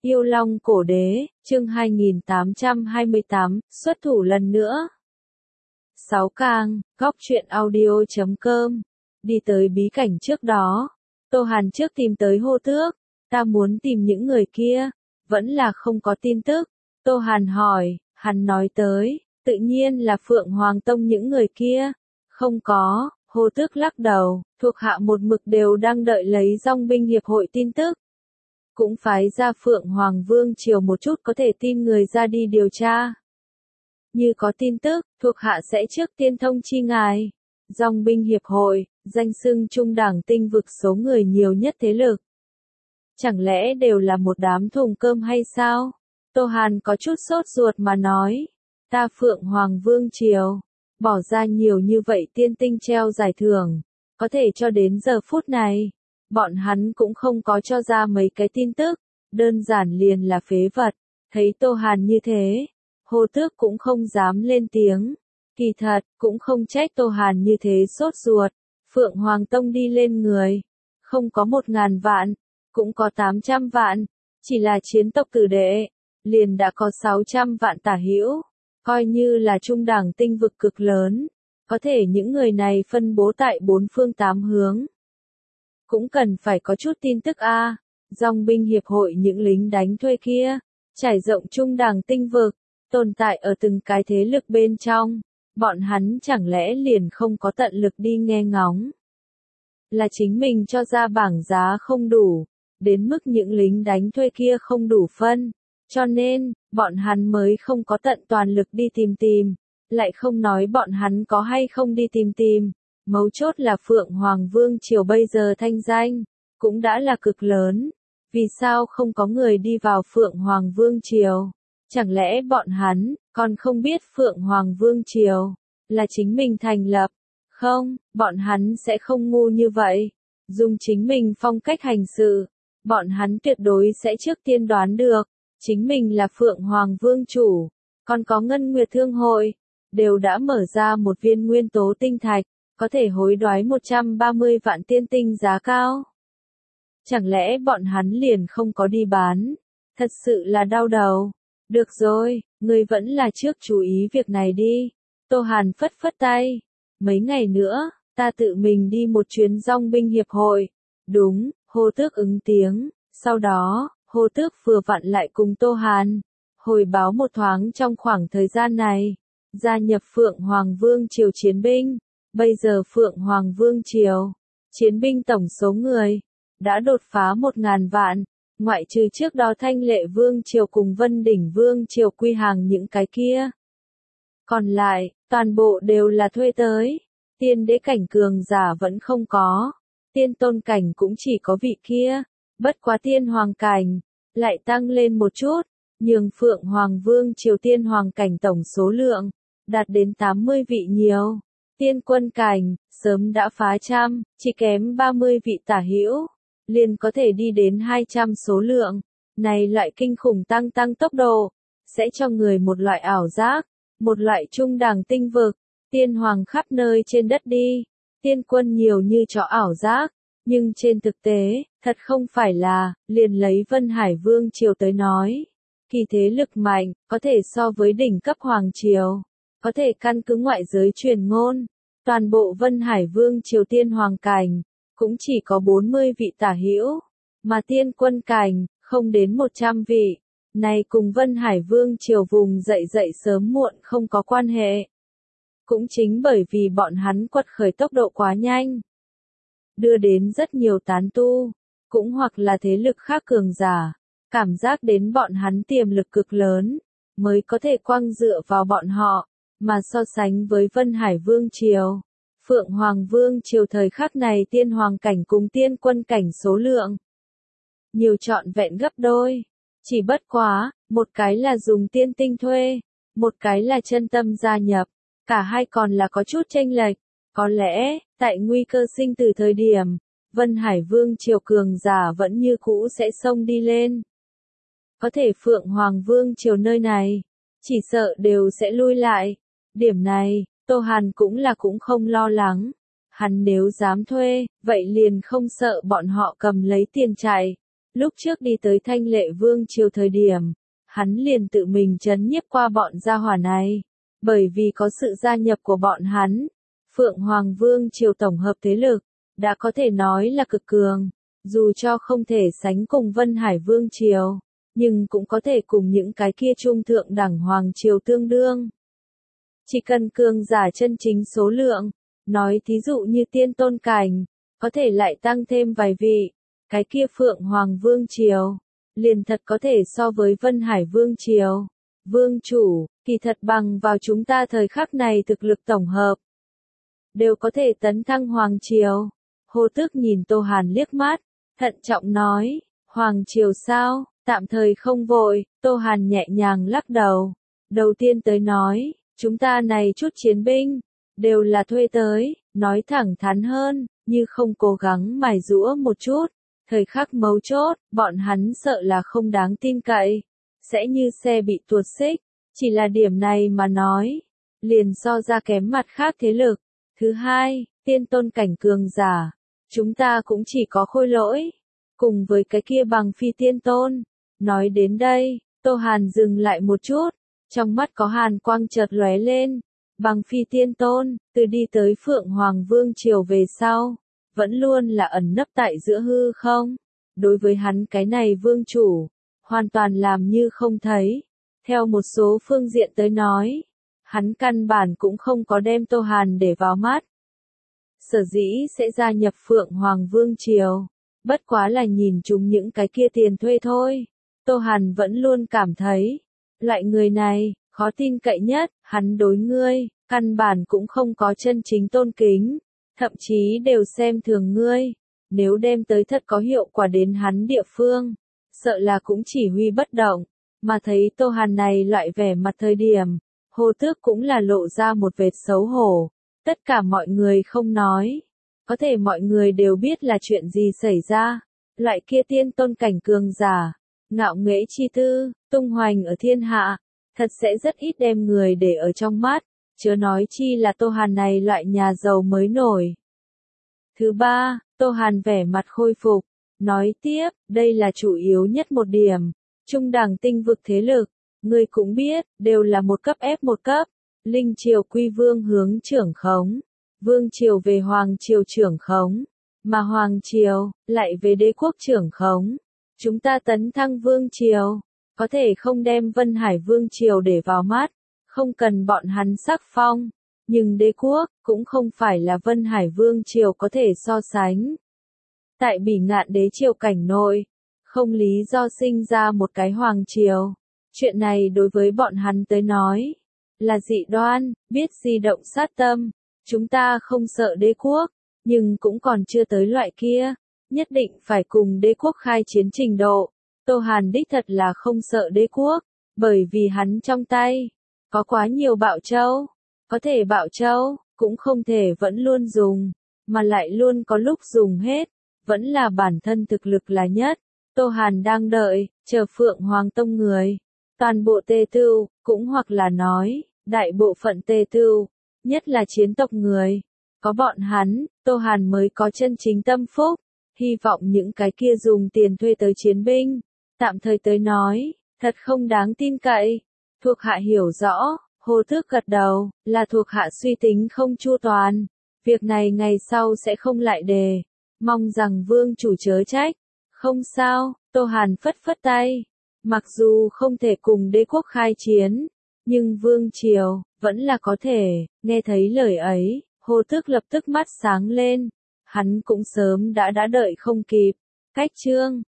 Yêu Long Cổ Đế, chương 2828, xuất thủ lần nữa. 6 Cang, góc truyện audio.com. Đi tới bí cảnh trước đó, Tô Hàn trước tìm tới Hô Tước, ta muốn tìm những người kia, vẫn là không có tin tức. Tô Hàn hỏi, hắn nói tới, tự nhiên là Phượng Hoàng Tông những người kia. Không có, Hô Tước lắc đầu, thuộc hạ một mực đều đang đợi lấy Dòng binh hiệp hội tin tức. Cũng phái ra Phượng Hoàng Vương Triều một chút có thể tin người ra đi điều tra. Như có tin tức, thuộc hạ sẽ trước tiên thông chi ngài. Dòng binh hiệp hội, danh xưng trung đẳng tinh vực số người nhiều nhất thế lực. Chẳng lẽ đều là một đám thùng cơm hay sao? Tô Hàn có chút sốt ruột mà nói. Ta Phượng Hoàng Vương Triều, bỏ ra nhiều như vậy tiên tinh treo giải thưởng, có thể cho đến giờ phút này. Bọn hắn cũng không có cho ra mấy cái tin tức, đơn giản liền là phế vật. Thấy Tô Hàn như thế, Hô Tước cũng không dám lên tiếng. Kỳ thật, cũng không trách Tô Hàn như thế sốt ruột. Phượng Hoàng Tông đi lên người, không có 1000 vạn, cũng có 800 vạn, chỉ là chiến tộc tử đệ, liền đã có 600 vạn tả hữu, coi như là trung đẳng tinh vực cực lớn. Có thể những người này phân bố tại 4 phương 8 hướng. Cũng cần phải có chút tin tức a. Dòng binh hiệp hội những lính đánh thuê kia, trải rộng trung đẳng tinh vực, tồn tại ở từng cái thế lực bên trong, bọn hắn chẳng lẽ liền không có tận lực đi nghe ngóng. Là chính mình cho ra bảng giá không đủ, đến mức những lính đánh thuê kia không đủ phân, cho nên, bọn hắn mới không có tận toàn lực đi tìm, lại không nói bọn hắn có hay không đi tìm. Mấu chốt là Phượng Hoàng Vương Triều bây giờ thanh danh, cũng đã là cực lớn. Vì sao không có người đi vào Phượng Hoàng Vương Triều? Chẳng lẽ bọn hắn, còn không biết Phượng Hoàng Vương Triều, là chính mình thành lập? Không, bọn hắn sẽ không ngu như vậy. Dùng chính mình phong cách hành sự, bọn hắn tuyệt đối sẽ trước tiên đoán được. Chính mình là Phượng Hoàng Vương Chủ, còn có Ngân Nguyệt Thương Hội, đều đã mở ra một viên nguyên tố tinh thạch. Có thể hối đoái 130 vạn tiên tinh giá cao. Chẳng lẽ bọn hắn liền không có đi bán? Thật sự là đau đầu. Được rồi, ngươi vẫn là trước chú ý việc này đi. Tô Hàn phất phất tay. Mấy ngày nữa, ta tự mình đi một chuyến Dòng binh hiệp hội. Đúng, Hô Tước ứng tiếng. Sau đó, Hô Tước vừa vặn lại cùng Tô Hàn hồi báo một thoáng trong khoảng thời gian này. Gia nhập Phượng Hoàng Vương Triều chiến binh. Bây giờ Phượng Hoàng Vương Triều, chiến binh tổng số người, đã đột phá 1000 vạn, ngoại trừ trước đó Thanh Lệ Vương Triều cùng Vân Đỉnh Vương Triều quy hàng những cái kia. Còn lại, toàn bộ đều là thuê tới, tiên đế cảnh cường giả vẫn không có, tiên tôn cảnh cũng chỉ có vị kia, bất quá tiên hoàng cảnh, lại tăng lên một chút, nhường Phượng Hoàng Vương Triều tiên hoàng cảnh tổng số lượng, đạt đến 80 vị nhiều. Tiên quân cảnh, sớm đã phá trăm, chỉ kém 30 vị tả hữu, liền có thể đi đến 200 số lượng. Này loại kinh khủng tăng tốc độ, sẽ cho người một loại ảo giác, một loại trung đẳng tinh vực, tiên hoàng khắp nơi trên đất đi, tiên quân nhiều như chó ảo giác, nhưng trên thực tế, thật không phải là, liền lấy Vân Hải Vương Triều tới nói. Kỳ thế lực mạnh, có thể so với đỉnh cấp Hoàng Triều. Có thể căn cứ ngoại giới truyền ngôn, toàn bộ Vân Hải Vương Triều tiên hoàng cảnh, cũng chỉ có 40 vị tả hữu, mà tiên quân cảnh, không đến 100 vị. Này cùng Vân Hải Vương Triều vùng dậy sớm muộn không có quan hệ. Cũng chính bởi vì bọn hắn quật khởi tốc độ quá nhanh, đưa đến rất nhiều tán tu, cũng hoặc là thế lực khác cường giả, cảm giác đến bọn hắn tiềm lực cực lớn, mới có thể quăng dựa vào bọn họ. Mà so sánh với Vân Hải Vương Triều, Phượng Hoàng Vương Triều thời khắc này tiên hoàng cảnh cùng tiên quân cảnh số lượng nhiều trọn vẹn gấp đôi. Chỉ bất quá, một cái là dùng tiên tinh thuê, một cái là chân tâm gia nhập, cả hai còn là có chút chênh lệch. Có lẽ, tại nguy cơ sinh tử thời điểm, Vân Hải Vương Triều cường giả vẫn như cũ sẽ xông đi lên. Có thể Phượng Hoàng Vương Triều nơi này, chỉ sợ đều sẽ lui lại. Điểm này, Tô Hàn cũng không lo lắng. Hắn nếu dám thuê, vậy liền không sợ bọn họ cầm lấy tiền chạy. Lúc trước đi tới Thanh Lệ Vương triều thời điểm, hắn liền tự mình trấn nhiếp qua bọn gia hỏa này. Bởi vì có sự gia nhập của bọn hắn, Phượng Hoàng Vương triều tổng hợp thế lực, đã có thể nói là cực cường. Dù cho không thể sánh cùng Vân Hải Vương triều, nhưng cũng có thể cùng những cái kia trung thượng đẳng Hoàng triều tương đương. Chỉ cần cường giả chân chính số lượng, nói thí dụ như tiên tôn cảnh, có thể lại tăng thêm vài vị, cái kia Phượng Hoàng Vương triều, liền thật có thể so với Vân Hải Vương triều. Vương chủ, kỳ thật bằng vào chúng ta thời khắc này thực lực tổng hợp, đều có thể tấn thăng Hoàng triều. Hồ Tước nhìn Tô Hàn liếc mắt, thận trọng nói, Hoàng triều sao, tạm thời không vội. Tô Hàn nhẹ nhàng lắc đầu. Đầu tiên tới nói, chúng ta này chút chiến binh, đều là thuê tới, nói thẳng thắn hơn, như không cố gắng mài giũa một chút. Thời khắc mấu chốt, bọn hắn sợ là không đáng tin cậy, sẽ như xe bị tuột xích. Chỉ là điểm này mà nói, liền so ra kém mặt khác thế lực. Thứ hai, tiên tôn cảnh cường giả, chúng ta cũng chỉ có khôi lỗi, cùng với cái kia bằng phi tiên tôn. Nói đến đây, Tô Hàn dừng lại một chút, trong mắt có hàn quang chợt lóe lên. Bằng phi tiên tôn, từ đi tới Phượng Hoàng Vương triều về sau, vẫn luôn là ẩn nấp tại giữa hư không. Đối với hắn cái này vương chủ, hoàn toàn làm như không thấy. Theo một số phương diện tới nói, hắn căn bản cũng không có đem Tô Hàn để vào mắt. Sở dĩ sẽ gia nhập Phượng Hoàng Vương triều, bất quá là nhìn chúng những cái kia tiền thuê thôi. Tô Hàn vẫn luôn cảm thấy, loại người này, khó tin cậy nhất, hắn đối ngươi, căn bản cũng không có chân chính tôn kính, thậm chí đều xem thường ngươi. Nếu đem tới thật có hiệu quả đến hắn địa phương, sợ là cũng chỉ huy bất động. Mà thấy Tô Hàn này loại vẻ mặt thời điểm, Hồ Tước cũng là lộ ra một vệt xấu hổ. Tất cả mọi người không nói, có thể mọi người đều biết là chuyện gì xảy ra. Loại kia tiên tôn cảnh cường giả, ngạo nghễ chi tư, tung hoành ở thiên hạ, thật sẽ rất ít đem người để ở trong mắt, chớ nói chi là Tô Hàn này loại nhà giàu mới nổi. Thứ ba, Tô Hàn vẻ mặt khôi phục, nói tiếp, đây là chủ yếu nhất một điểm. Trung đẳng tinh vực thế lực, người cũng biết, đều là một cấp ép một cấp. Linh triều quy vương hướng trưởng khống, vương triều về hoàng triều trưởng khống, mà hoàng triều lại về đế quốc trưởng khống. Chúng ta tấn thăng vương triều, có thể không đem Vân Hải Vương triều để vào mắt, không cần bọn hắn sắc phong, nhưng đế quốc cũng không phải là Vân Hải Vương triều có thể so sánh. Tại Bỉ Ngạn đế triều cảnh nội, không lý do sinh ra một cái hoàng triều. Chuyện này đối với bọn hắn tới nói là dị đoan, biết di động sát tâm. Chúng ta không sợ đế quốc, nhưng cũng còn chưa tới loại kia, nhất định phải cùng đế quốc khai chiến trình độ. Tô Hàn đích thật là không sợ đế quốc, bởi vì hắn trong tay có quá nhiều Bảo Châu, có thể Bảo Châu cũng không thể vẫn luôn dùng, mà lại luôn có lúc dùng hết, vẫn là bản thân thực lực là nhất. Tô Hàn đang đợi, chờ Phượng Hoàng Tông người, toàn bộ Tề Tựu, cũng hoặc là nói, đại bộ phận Tề Tựu, nhất là chiến tộc người, có bọn hắn, Tô Hàn mới có chân chính tâm phúc. Hy vọng những cái kia dùng tiền thuê tới chiến binh, tạm thời tới nói, thật không đáng tin cậy. Thuộc hạ hiểu rõ, Hồ Tước gật đầu, là thuộc hạ suy tính không chu toàn. Việc này ngày sau sẽ không lại đề, mong rằng vương chủ chớ trách. Không sao, Tô Hàn phất phất tay. Mặc dù không thể cùng đế quốc khai chiến, nhưng vương triều vẫn là có thể. Nghe thấy lời ấy, Hồ Tước lập tức mắt sáng lên. Hắn cũng sớm đã đợi không kịp. Cách chương